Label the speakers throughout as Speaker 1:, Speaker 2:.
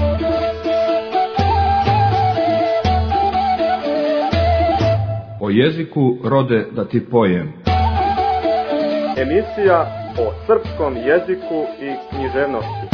Speaker 1: O jeziku rode da ti pojem.
Speaker 2: Emisija o srpskom jeziku i književnosti.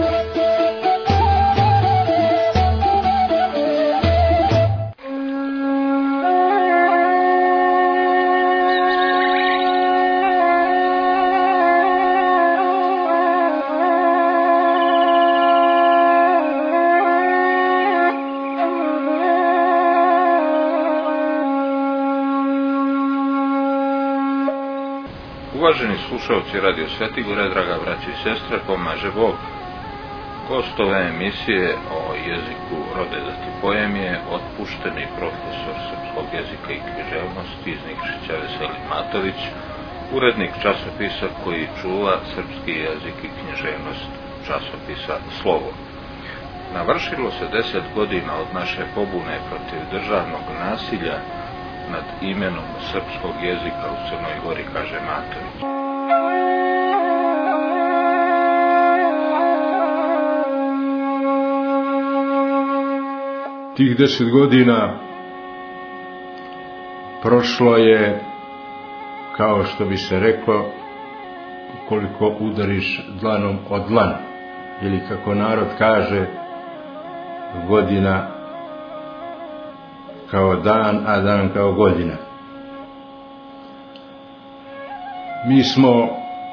Speaker 3: Uvaženi slušalci Radio Svetigore, draga braća i sestre, pomaže Bog. Gost ove emisije o jeziku rode da ti pojem je otpušteni profesor srpskog jezika i književnosti iz Nikšića Veselin Matović, urednik časopisa koji čuva srpski jezik i književnost, časopisa Slovo. Navršilo se 10 godina od naše pobune protiv državnog nasilja nad imenom srpskog jezika u Crnoj Gori, kaže Matović.
Speaker 4: Tih 10 godina prošlo je, kao što bi se reklo, koliko udariš dlanom od dlan, ili kako narod kaže, godina kao dan, a dan kao godina. Mi smo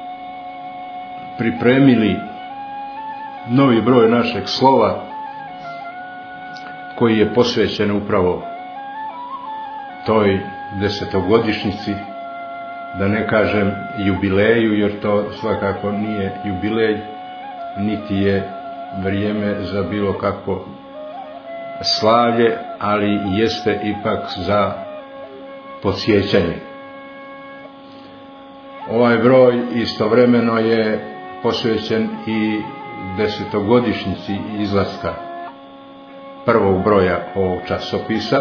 Speaker 4: pripremili novi broj našeg slova koji je posvećen upravo toj 10-godišnjici, da ne kažem jubileju, jer to svakako nije jubilej, niti je vrijeme za bilo kakvo slavlje, ali jeste ipak za podsjećanje. Ovaj broj istovremeno je posvećen i 10-godišnjici izlaska prvog broja ovog časopisa,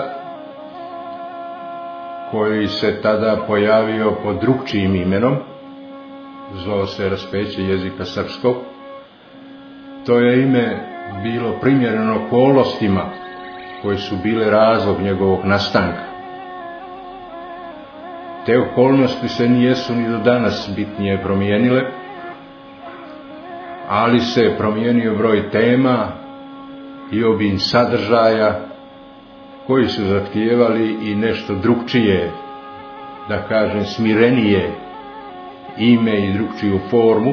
Speaker 4: koji se tada pojavio pod drugčijim imenom, zvao se Raspeće jezika srpskog. To je ime bilo primjereno okolnostima koje su bile razlog njegovog nastanka. Te okolnosti se nijesu ni do danas bitnije promijenile, ali se promijenio broj tema i obim sadržaja koji su zahtijevali i nešto drugčije, da kažem smirenije ime i drugčiju formu,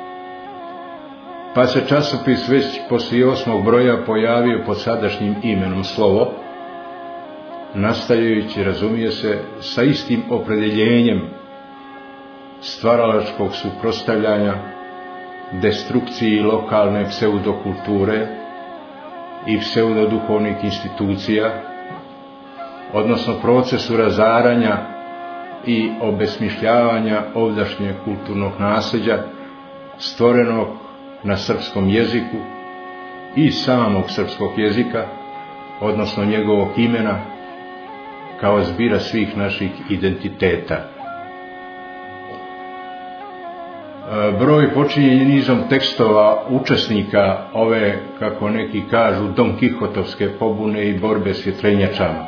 Speaker 4: pa se časopis već poslije 8. broja pojavio pod sadašnjim imenom Slovo, nastajući, razumije se, sa istim opredjeljenjem stvaralačkog suprotstavljanja destrukciji lokalne pseudokulture i pseudoduhovnih institucija, odnosno procesu razaranja i obesmišljavanja ovdašnjeg kulturnog nasljeđa stvorenog na srpskom jeziku i samog srpskog jezika, odnosno njegovog imena, kao zbira svih naših identiteta. Broj počinje nizom tekstova učesnika ove, kako neki kažu, Don Kihotovske pobune i borbe s vjetrenjačama.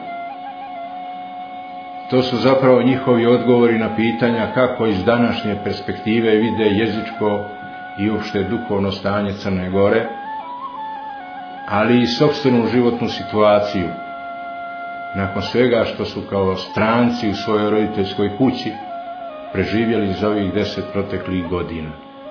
Speaker 4: To su zapravo njihovi odgovori na pitanja kako iz današnje perspektive vide jezičko i uopšte duhovno stanje Crne Gore, ali i sopstvenu životnu situaciju nakon svega što su kao stranci u svojoj roditeljskoj kući preživjeli za ovih 10 proteklih godina.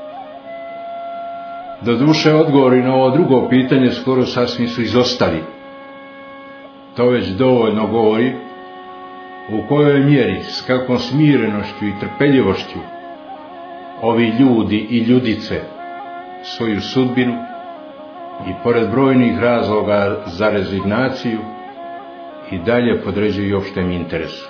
Speaker 4: Doduše, odgovori na ovo drugo pitanje skoro sasvim su izostali. To već dovoljno govori u kojoj mjeri, s kakvom smirenošću i trpeljivošću ovi ljudi i ljudice svoju sudbinu i pored brojnih razloga za rezignaciju i dalje podređuju opštem interesu.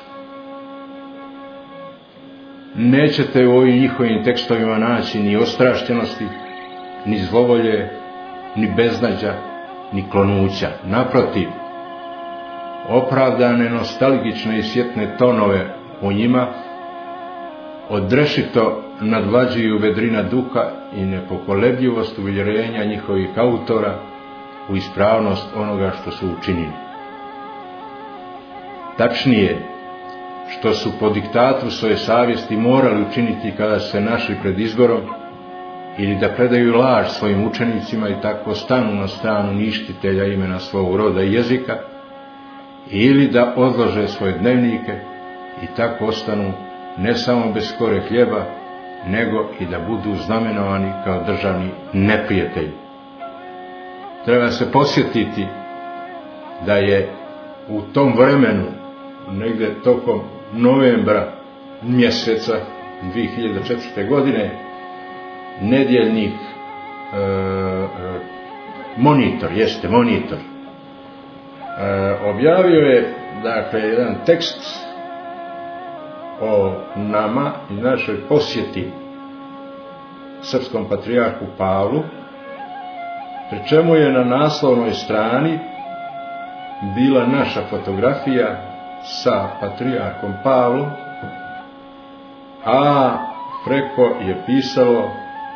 Speaker 4: Nećete u ovim njihovim tekstovima naći ni ostrašćenosti, ni zlovolje, ni beznađa, ni klonuća. Naprotiv, opravdane nostalgične i sjetne tonove u njima odrešito nadvlađuju vedrina duha i nepokolebljivost uvjerenja njihovih autora u ispravnost onoga što su učinili. Tačnije, što su po diktatu svoje savjesti morali učiniti kada su se našli pred izborom, ili da predaju laž svojim učenicima i tako stanu na stranu ništitelja imena svog roda i jezika, ili da odlože svoje dnevnike i tako ostanu ne samo bez kore hljeba, nego i da budu znamenovani kao državni neprijatelji. Treba se posjetiti da je u tom vremenu, negdje tokom novembra mjeseca 2004. godine, nedjeljnik Monitor objavio je, dakle, jedan tekst o nama i našoj posjeti srpskom patrijarhu Pavlu, pri čemu je na naslovnoj strani bila naša fotografija sa patrijarhom Pavlom, a preko je pisalo,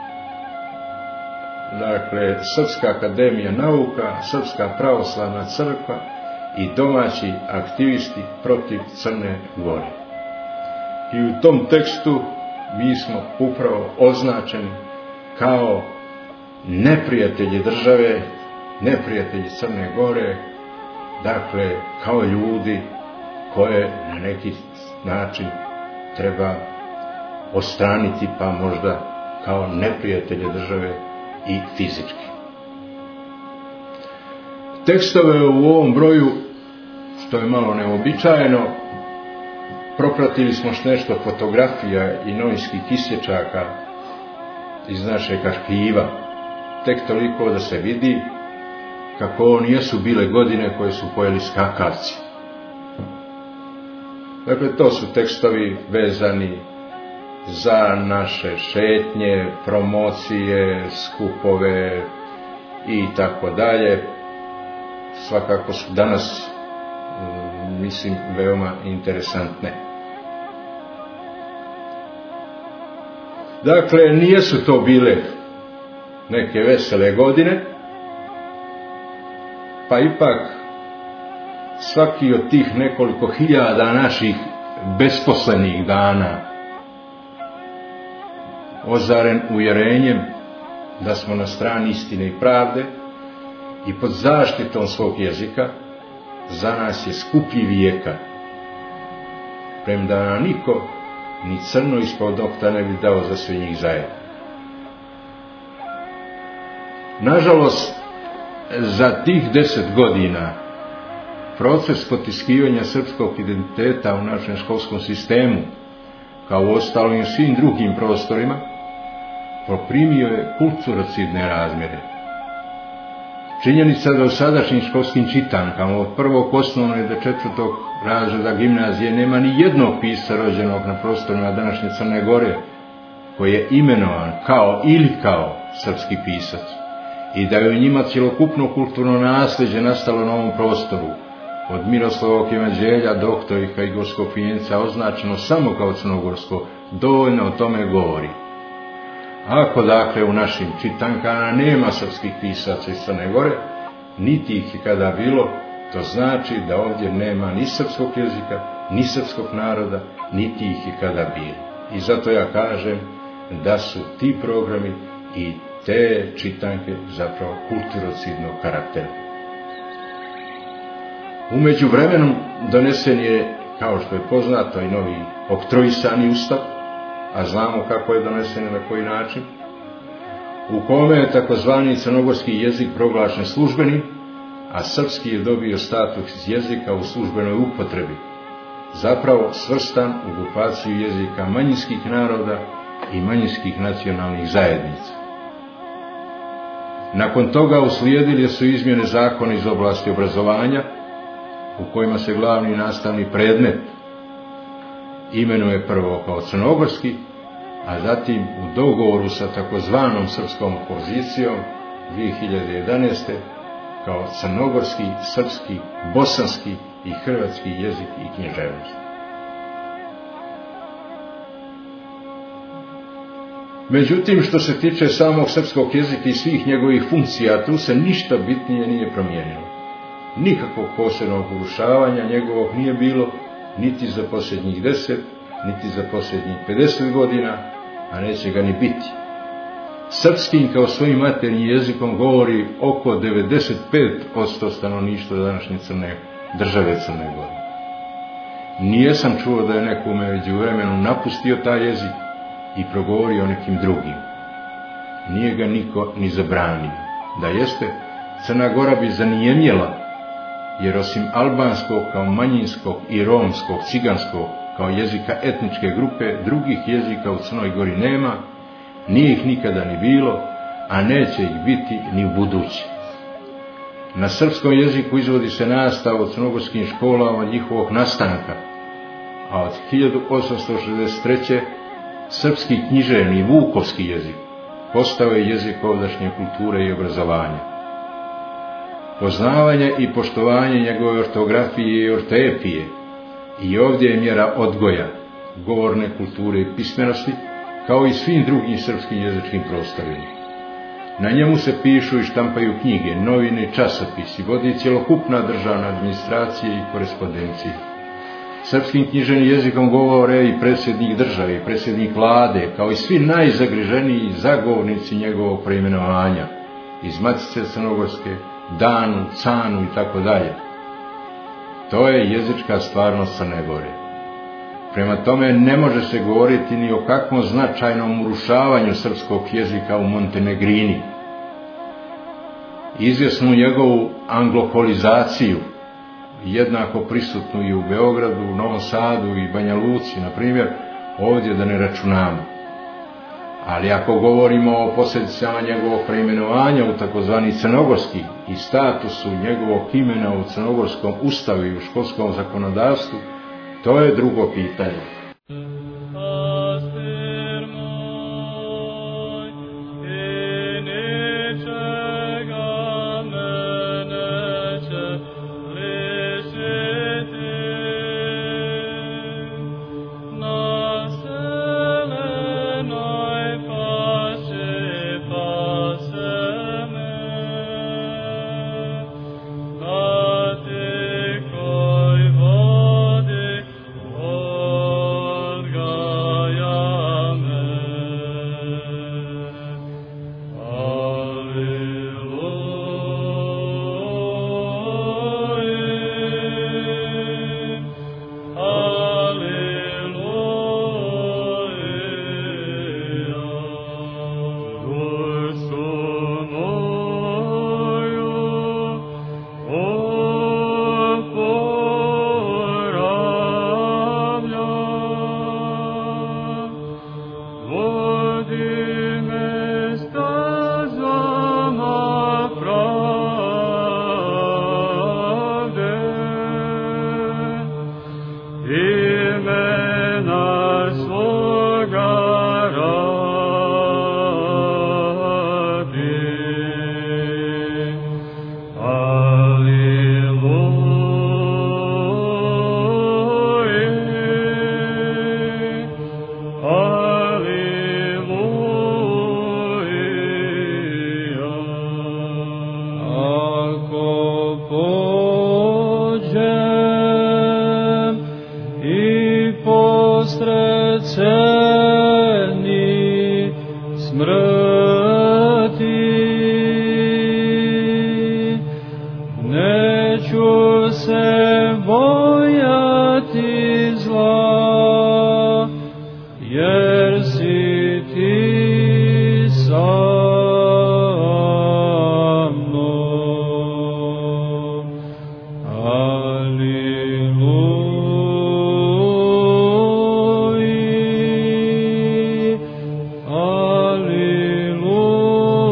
Speaker 4: dakle, Srpska akademija nauka, Srpska pravoslavna crkva i domaći aktivisti protiv Crne Gore. I u tom tekstu mi smo upravo označeni kao neprijatelji države, neprijatelji Crne Gore, dakle, kao ljudi koje na neki način treba odstraniti, pa možda kao neprijatelje države i fizički. Tekstove u ovom broju, što je malo neobičajeno, propratili smo nešto fotografija i novinskih isječaka iz našeg arhiva, tek toliko da se vidi kako ovo nijesu bile godine koje su pojeli skakavci. Dakle, to su tekstovi vezani za naše šetnje, promocije, skupove i tako dalje. Svakako su danas, mislim, veoma interesantne. Dakle, nijesu to bile neke vesele godine, pa ipak svaki od tih nekoliko hiljada naših besposlenih dana ozaren uvjerenjem da smo na strani istine i pravde i pod zaštitom svog jezika, za nas je skuplji vijeka, premda nam niko ni crno ispod nokta ne bi dao za sve njih zajedno. Nažalost, za tih 10 godina proces potiskivanja srpskog identiteta u našem školskom sistemu, kao u ostalim svim drugim prostorima, poprimio je kulturocidne razmjere. Činjenica da u sadašnjim školskim čitankama od 1. osnovne do 4. razreda gimnazije nema ni jednog pisca rođenog na prostorima današnje Crne Gore koji je imenovan kao ili kao srpski pisac i da je u njima cjelokupno kulturno nasljeđe nastalo na ovom prostoru, od Miroslavog evanđelja do Oktojika i Gorskog Finjenca, označeno samo kao crnogorsko, dovoljno o tome govori. Ako, dakle, u našim čitankama nema srpskih pisaca iz Crne Gore, niti ih je kada bilo, to znači da ovdje nema ni srpskog jezika, ni srpskog naroda, niti ih je kada bilo. I zato ja kažem da su ti programi i te čitanke zapravo kulturocidnog karaktera. U međuvremenu donesen je, kao što je poznato, i novi oktroisani ustav, a znamo kako je donesen i na koji način, u kome je takozvani crnogorski jezik proglašen službenim, a srpski je dobio status jezika u službenoj upotrebi, zapravo svrstan u grupaciju jezika manjinskih naroda i manjinskih nacionalnih zajednica. Nakon toga uslijedile su izmjene zakona iz oblasti obrazovanja, u kojima se glavni nastavni predmet imenuje prvo kao crnogorski, a zatim u dogovoru sa takozvanom srpskom opozicijom 2011. kao crnogorski, srpski, bosanski i hrvatski jezik i književnost. Međutim, što se tiče samog srpskog jezika i svih njegovih funkcija, tu se ništa bitnije nije promijenilo. Nikakvog posebnog urušavanja njegovog nije bilo, niti za posljednjih 10, niti za posljednjih 50 godina, a neće ga ni biti. Srpskim kao svojim maternjim jezikom govori oko 95% stanovništva današnje države Crne Gore. Nijesam čuo da je neko u međuvremenu napustio taj jezik i progovorio nekim drugim. Nije ga niko ni zabranio. Da jeste, Crna Gora bi zanijemjela, jer osim albanskog kao manjinskog i romskog, ciganskog kao jezika etničke grupe, drugih jezika u Crnoj Gori nema, nije ih nikada ni bilo, a neće ih biti ni u buduće. Na srpskom jeziku izvodi se nastava u crnogorskim školama od njihovog nastanka, a od 1863. srpski književni vukovski jezik postao je jezik ovdašnje kulture i obrazovanja. Poznavanje i poštovanje njegove ortografije i ortoepije i ovdje je mjera odgoja, govorne kulture i pismenosti, kao i svim drugim srpskim jezičkim prostorima. Na njemu se pišu i štampaju knjige, novine, časopisi, vodi cjelokupna državna administracija i korespondencija. Srpskim književnim jezikom govore i predsjednik države, i predsjednik vlade, kao i svi najzagriženiji zagovornici njegovog preimenovanja, iz Matice Crnogorske, Danu, Canu i tako dalje. To je jezička stvarnost Crne Gore. Prema tome ne može se govoriti ni o kakvom značajnom urušavanju srpskog jezika u Montenegrini. Izvjesnu njegovu anglokolizaciju, jednako prisutnu i u Beogradu, u Novom Sadu i Banja Luci, na primjer, ovdje da ne računamo. Ali ako govorimo o posljedicama njegovog preimenovanja u takozvani crnogorski i statusu njegovog imena u crnogorskom ustavu i u školskom zakonodavstvu, to je drugo pitanje.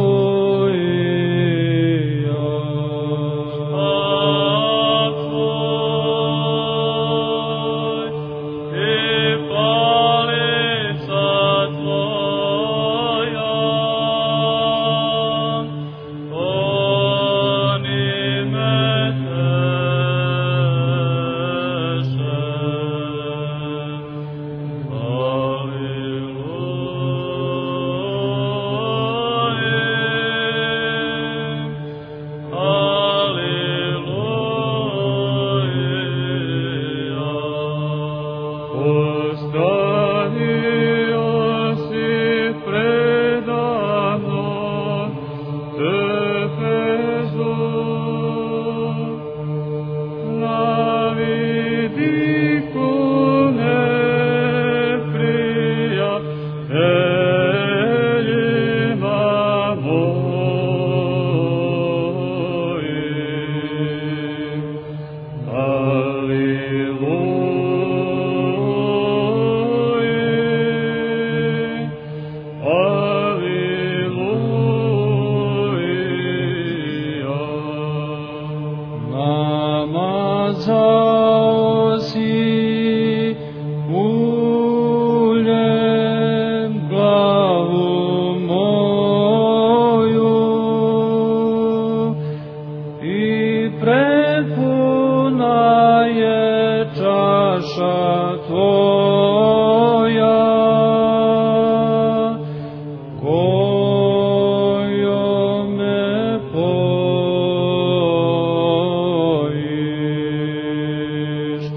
Speaker 5: Oh zao si uljem glavu moju i prepuna je čaša tvoja kojom me pojiš.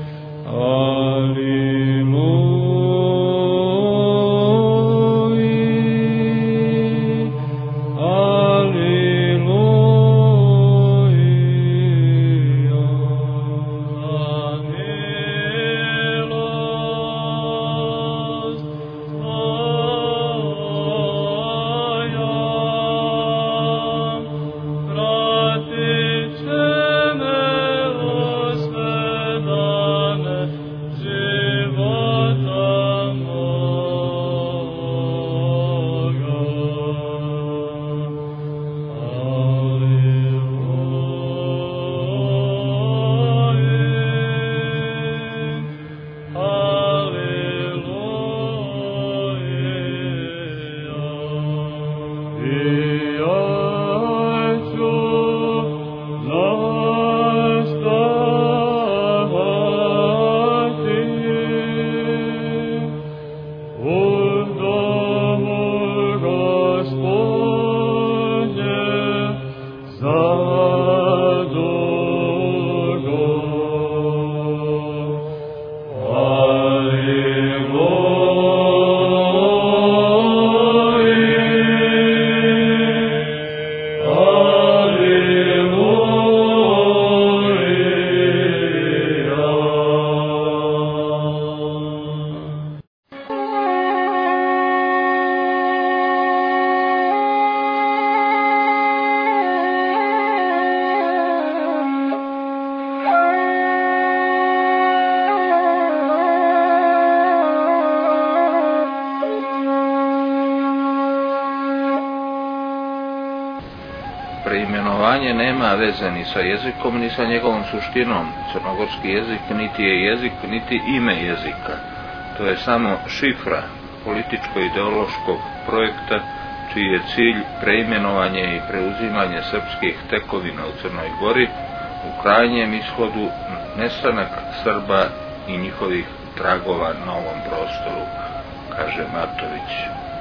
Speaker 3: Preimenovanje nema veze ni sa jezikom, ni sa njegovom suštinom. Crnogorski jezik niti je jezik, niti ime jezika. To je samo šifra političko-ideološkog projekta, čiji je cilj preimenovanje i preuzimanje srpskih tekovina u Crnoj Gori, u krajnjem ishodu nestanak Srba i njihovih tragova na ovom prostoru, kaže Martović.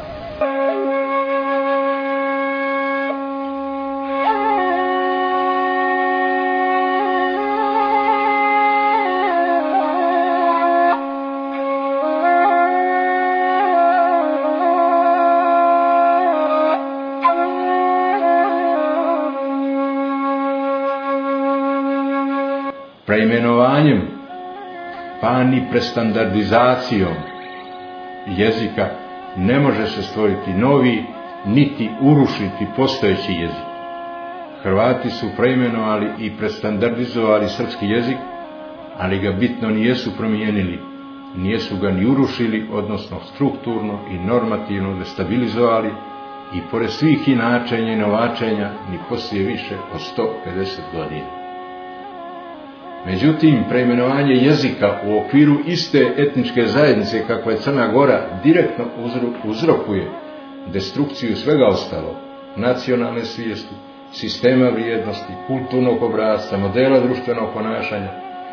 Speaker 4: Preimenovanjem, pa ni prestandardizacijom jezika ne može se stvoriti novi, niti urušiti postojeći jezik. Hrvati su preimenovali i prestandardizovali srpski jezik, ali ga bitno nijesu promijenili, nijesu ga ni urušili, odnosno strukturno i normativno destabilizovali i pored svih inačenja i novačenja ni poslije više od 150 godina. Međutim, preimenovanje jezika u okviru iste etničke zajednice kakva je Crna Gora direktno uzrokuje destrukciju svega ostalog, nacionalne svijesti, sistema vrijednosti, kulturnog obrasca, modela društvenog ponašanja,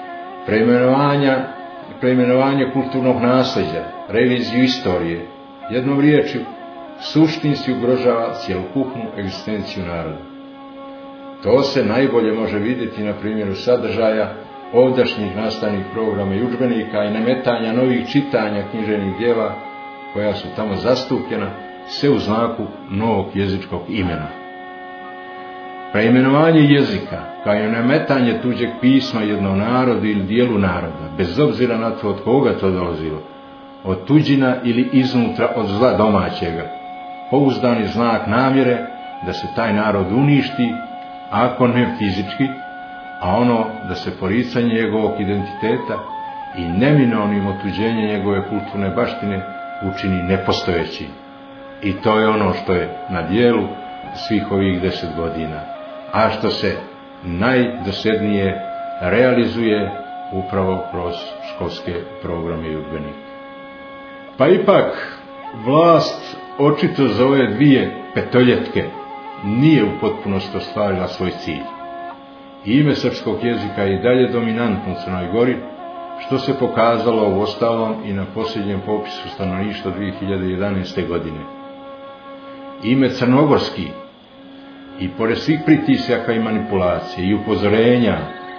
Speaker 4: preimenovanje kulturnog nasljeđa, reviziju istorije, jednom riječju, suštinski ugrožava cjelokupnu egzistenciju naroda. To se najbolje može vidjeti na primjeru sadržaja ovdašnjih nastavnih programa i udžbenika i nametanja novih čitanja književnih djela koja su tamo zastupljena, sve u znaku novog jezičkog imena. Preimenovanje jezika, kao i nametanje tuđeg pisma jednom narodu ili dijelu naroda, bez obzira na to od koga to dolazilo, od tuđina ili iznutra od zla domaćega, pouzdani znak namjere da se taj narod uništi, ako ne fizički, a ono da se poricanje njegovog identiteta i neminovnim otuđenje njegove kulturne baštine učini nepostojećim. I to je ono što je na dijelu svih ovih 10 godina, a što se najdosljednije realizuje upravo kroz školske programe i udžbenike. Pa ipak vlast očito za ove dvije petoljetke nije u potpunosti ostvarila svoj cilj. Ime srpskog jezika je i dalje dominantno u Crnoj Gori, što se pokazalo u ostalom i na posljednjem popisu stanovništva 2011. godine. Ime crnogorski, i pored svih pritisaka i manipulacije i upozorenja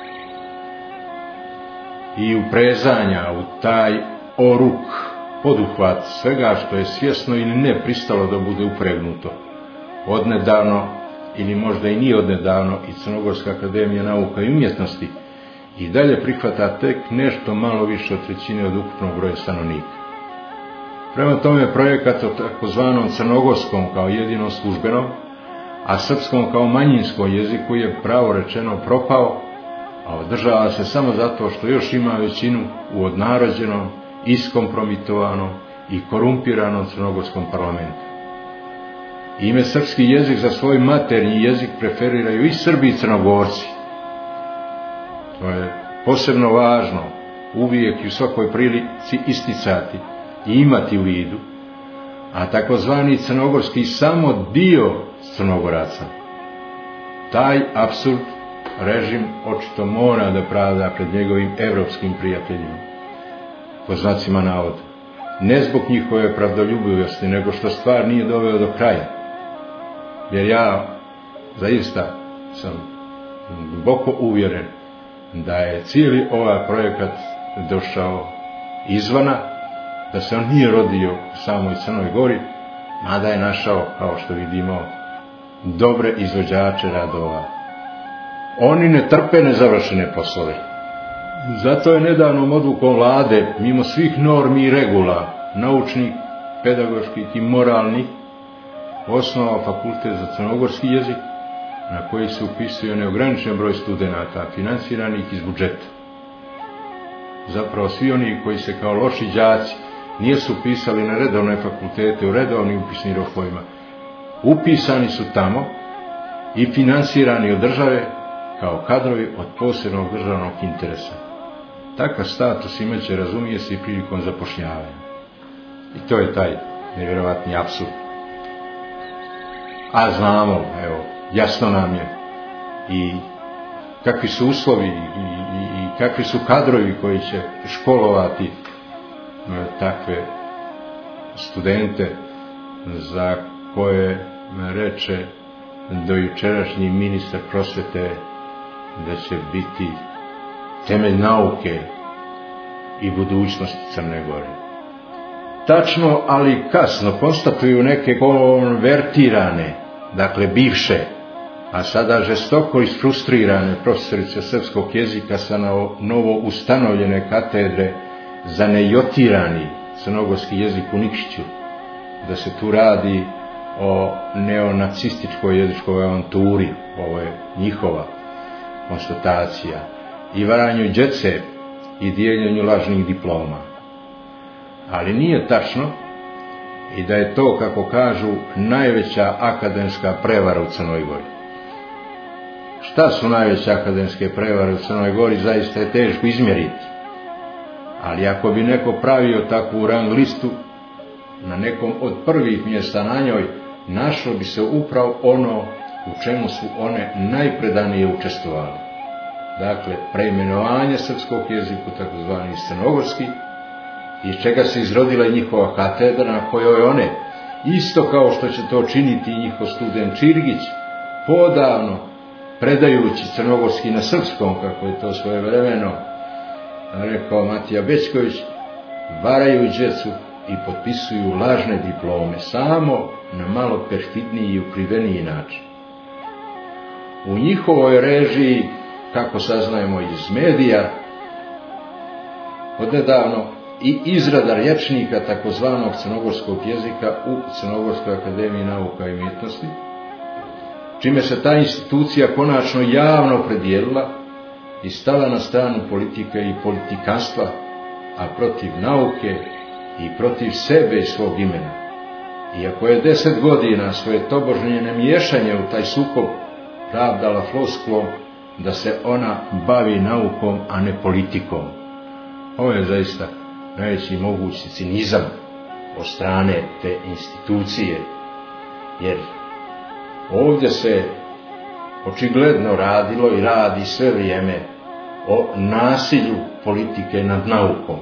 Speaker 4: i uprezanja u taj oruk, poduhvat svega što je svjesno ili ne pristalo da bude upregnuto, odnedavno ili možda i nije odnedavno i Crnogorska akademija nauka i umjetnosti i dalje prihvata tek nešto malo više od trećine od ukupnog broja stanovnika. Prema tome, projekat o takozvanom crnogorskom kao jedinom službenom, a srpskom kao manjinskom jeziku je pravo rečeno propao, a održava se samo zato što još ima većinu u odnarođenom, iskompromitovanom i korumpiranom crnogorskom parlamentu. Ime srpski jezik za svoj maternji jezik preferiraju i Srbi i Crnogorci. To je posebno važno uvijek i u svakoj prilici isticati i imati u vidu, a takozvani crnogorski samo dio Crnogoraca. Taj apsurd režim očito mora da pravda pred njegovim evropskim prijateljima, po znacima navoda. Ne zbog njihove pravdoljubivosti, nego što stvar nije doveo do kraja. Jer ja zaista sam duboko uvjeren da je cijeli ovaj projekat došao izvana, da se on nije rodio u samoj Crnoj Gori, mada je našao, kao što vidimo, dobre izvođače radova. Oni ne trpe nezavršene poslove. Zato je nedavnom odlukom vlade, mimo svih normi i regula, naučnih, pedagoških i moralnih, osnovao fakultet za crnogorski jezik, na koji se upisuje neograničen broj studenata, finansiranih iz budžeta. Zapravo svi oni koji se kao loši đaci nisu upisali na redovne fakultete u redovnim upisnim rokovima, upisani su tamo i finansirani od države kao kadrovi od posebnog državnog interesa. Takav status imaće, razumije se, i prilikom zapošljavanja. I to je taj nevjerovatni apsurd. A znamo, evo, jasno nam je i kakvi su uslovi i kakvi su kadrovi koji će školovati takve studente za koje reče dojučerašnji ministar prosvete da će biti temelj nauke i budućnosti Crne Gore. Tačno, ali kasno konstatuju neke konvertirane, dakle bivše, a sada žestoko isfrustrirane profesorice srpskog jezika sa novo ustanovljene katedre za nejotirani crnogorski jezik u Nikšiću, da se tu radi o neonacističkoj jezičkoj avanturi, ovo je njihova konstatacija, i varanju djece i dijeljenju lažnih diploma. Ali nije tačno i da je to, kako kažu, najveća akademska prevara u Crnoj Gori. Šta su najveće akademske prevare u Crnoj Gori, zaista je teško izmjeriti. Ali ako bi neko pravio takvu rang listu, na nekom od prvih mjesta na njoj našlo bi se upravo ono u čemu su one najpredanije učestvovale. Dakle, preimenovanje srpskog jeziku, takozvani crnogorski, iz čega se izrodila njihova katedra, na kojoj one, isto kao što će to činiti i njihov student Čirgić, podavno predajući crnogorski na srpskom, kako je to svojevremeno rekao Matija Bećković, varaju djecu i potpisuju lažne diplome, samo na malo perfidniji i ukriveniji način. U njihovoj režiji, kako saznajemo iz medija, odnedavno i izrada rječnika takozvanog crnogorskog jezika u Crnogorskoj akademiji nauka i umjetnosti, čime se ta institucija konačno javno opredijelila i stala na stranu politike i politikanstva, a protiv nauke i protiv sebe i svog imena. Iako je 10 godina svoje tobožnje miješanje u taj sukob pravdala floskulom da se ona bavi naukom, a ne politikom. Ovo je zaista najveći mogući cinizam od strane te institucije, jer ovdje se očigledno radilo i radi sve vrijeme o nasilju politike nad naukom.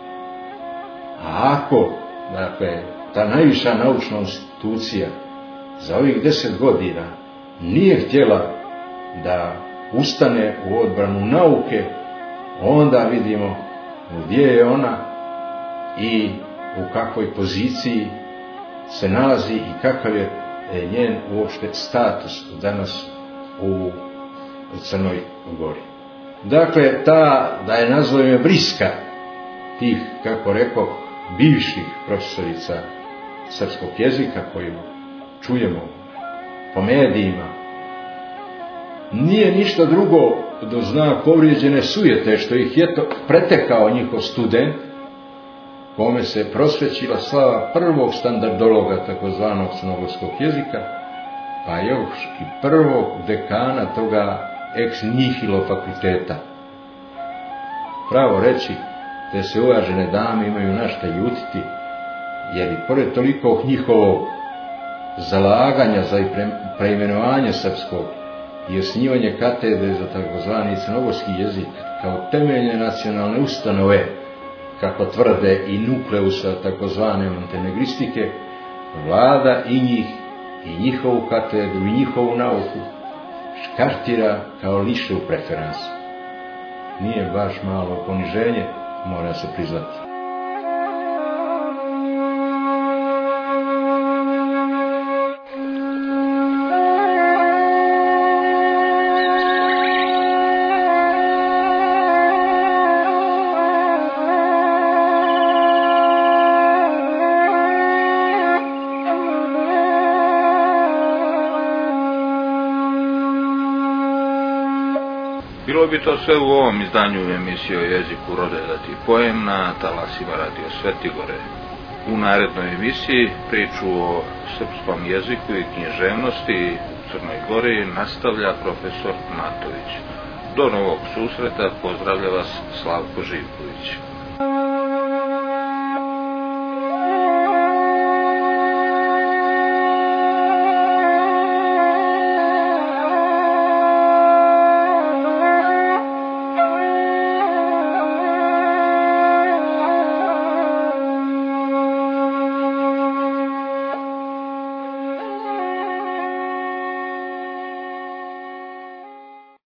Speaker 4: A ako, dakle, ta najviša naučna institucija za ovih 10 godina nije htjela da ustane u odbranu nauke, onda vidimo gdje je ona i u kakvoj poziciji se nalazi i kakav je njen uopšte status danas u Crnoj Gori. Dakle, ta, da je nazovem briska tih, kako rekao, bivših profesorica srpskog jezika koju čujemo po medijima, nije ništa drugo do znak povrijeđene sujete što ih je pretekao njihov student, kome se prosvećila slava prvog standardologa takozvanog crnogorskog jezika, pa još i prvog dekana toga ex nihilo fakulteta. Pravo reći, te se uvažene dame imaju na šta ljutiti, jer i pored toliko njihovog zalaganja za preimenovanje srpskog i osnivanje katedre za takozvani crnogorski jezik kao temeljne nacionalne ustanove, kako tvrde i nukleusa takozvane montenegristike, vlada i njih, i njihovu katedru, i njihovu nauku škartira kao lišnu preferansu. Nije baš malo poniženje, mora se priznati.
Speaker 3: Bilo bi to sve u ovom izdanju emisije o jeziku Rode da ti pojem na talasima Radio Svetigore. U narednoj emisiji priču o srpskom jeziku i književnosti u Crnoj Gori nastavlja profesor Matović. Do novog susreta pozdravlja vas Slavko Živković.